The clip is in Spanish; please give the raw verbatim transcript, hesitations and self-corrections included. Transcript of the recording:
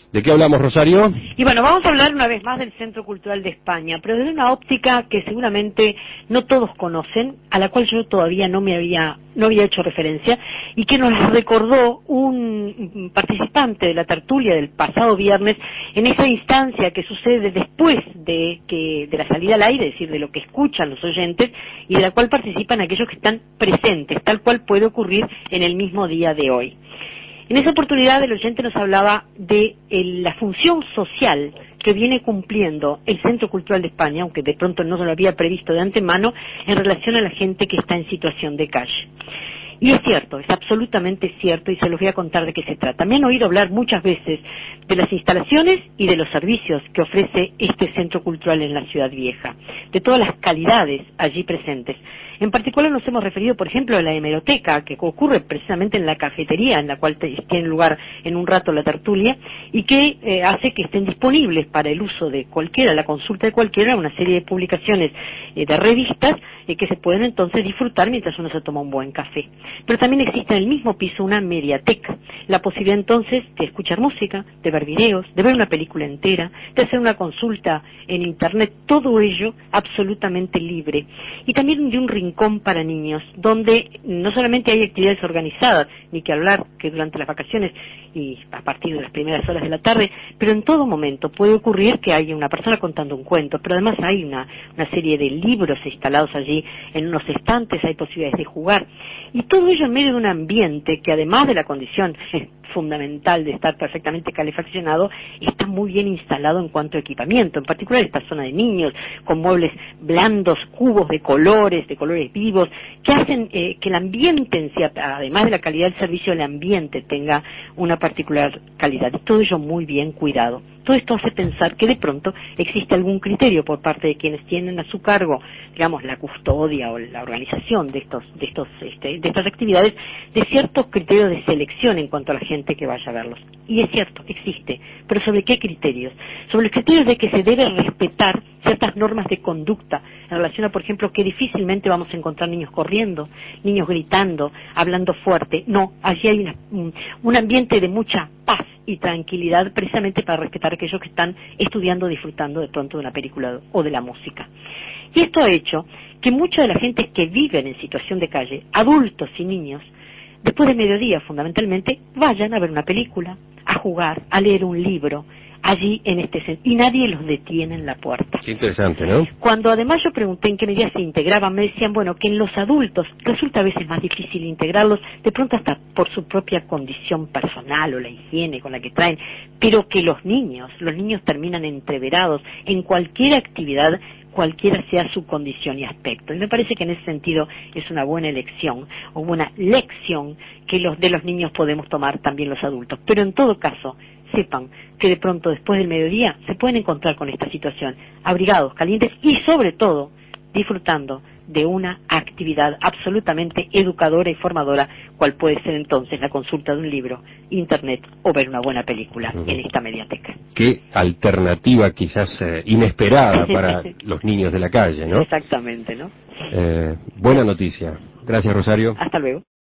¿De qué hablamos, Rosario? Y bueno, vamos a hablar una vez más del Centro Cultural de España, pero desde una óptica que seguramente no todos conocen, a la cual yo todavía no me había, no había hecho referencia, y que nos recordó un participante de la tertulia del pasado viernes, en esa instancia que sucede después de que de la salida al aire, es decir, de lo que escuchan los oyentes, y de la cual participan aquellos que están presentes, tal cual puede ocurrir en el mismo día de hoy. En esa oportunidad el oyente nos hablaba de el, la función social que viene cumpliendo el Centro Cultural de España, aunque de pronto no se lo había previsto de antemano, en relación a la gente que está en situación de calle. Y es cierto, es absolutamente cierto, y se los voy a contar de qué se trata. Me han oído hablar muchas veces de las instalaciones y de los servicios que ofrece este Centro Cultural en la Ciudad Vieja, de todas las calidades allí presentes. En particular nos hemos referido, por ejemplo, a la hemeroteca, que ocurre precisamente en la cafetería, en la cual tiene lugar en un rato la tertulia, y que eh, hace que estén disponibles para el uso de cualquiera, la consulta de cualquiera, una serie de publicaciones eh, de revistas eh, que se pueden entonces disfrutar mientras uno se toma un buen café. Pero también existe en el mismo piso una mediateca, la posibilidad entonces de escuchar música, de ver videos, de ver una película entera, de hacer una consulta en internet, todo ello absolutamente libre. Y también de un rincón para niños, donde no solamente hay actividades organizadas, ni que hablar que durante las vacaciones y a partir de las primeras horas de la tarde, pero en todo momento puede ocurrir que haya una persona contando un cuento, pero además hay una, una serie de libros instalados allí en unos estantes, hay posibilidades de jugar, y todo ello en medio de un ambiente que, además de la condición fundamental de estar perfectamente calefaccionado, está muy bien instalado en cuanto a equipamiento, en particular esta zona de niños, con muebles blandos, cubos de colores, de colores vivos, que hacen eh, que el ambiente en sí, además de la calidad del servicio, el ambiente tenga una particular calidad, y todo ello muy bien cuidado. Todo esto hace pensar que de pronto existe algún criterio por parte de quienes tienen a su cargo, digamos, la custodia o la organización de estos, de estos, este, de estas actividades, de ciertos criterios de selección en cuanto a la gente que vaya a verlos. Y es cierto, existe, pero ¿sobre qué criterios? Sobre los criterios de que se debe respetar ciertas normas de conducta en relación a, por ejemplo, que difícilmente vamos a encontrar niños corriendo, niños gritando, hablando fuerte. No, allí hay una, un, un ambiente de mucha paz y tranquilidad, precisamente para respetar a aquellos que están estudiando o disfrutando de pronto de una película o de la música. Y esto ha hecho que mucha de la gente que viven en situación de calle, adultos y niños, después de mediodía fundamentalmente, vayan a ver una película, a jugar, a leer un libro, allí en este centro, y nadie los detiene en la puerta. Qué interesante, ¿no? Cuando además yo pregunté en qué medida se integraban, me decían, bueno, que en los adultos resulta a veces más difícil integrarlos, de pronto hasta por su propia condición personal o la higiene con la que traen, pero que los niños, los niños terminan entreverados en cualquier actividad, cualquiera sea su condición y aspecto. Y me parece que en ese sentido es una buena elección, o buena lección que los de los niños podemos tomar también los adultos. Pero en todo caso, sepan que de pronto después del mediodía se pueden encontrar con esta situación, abrigados, calientes y sobre todo disfrutando de una actividad absolutamente educadora y formadora, cual puede ser entonces la consulta de un libro, internet o ver una buena película uh-huh. en esta mediateca. Qué alternativa quizás eh, inesperada para los niños de la calle, ¿no? Exactamente, ¿no? Eh, buena noticia. Gracias, Rosario. Hasta luego.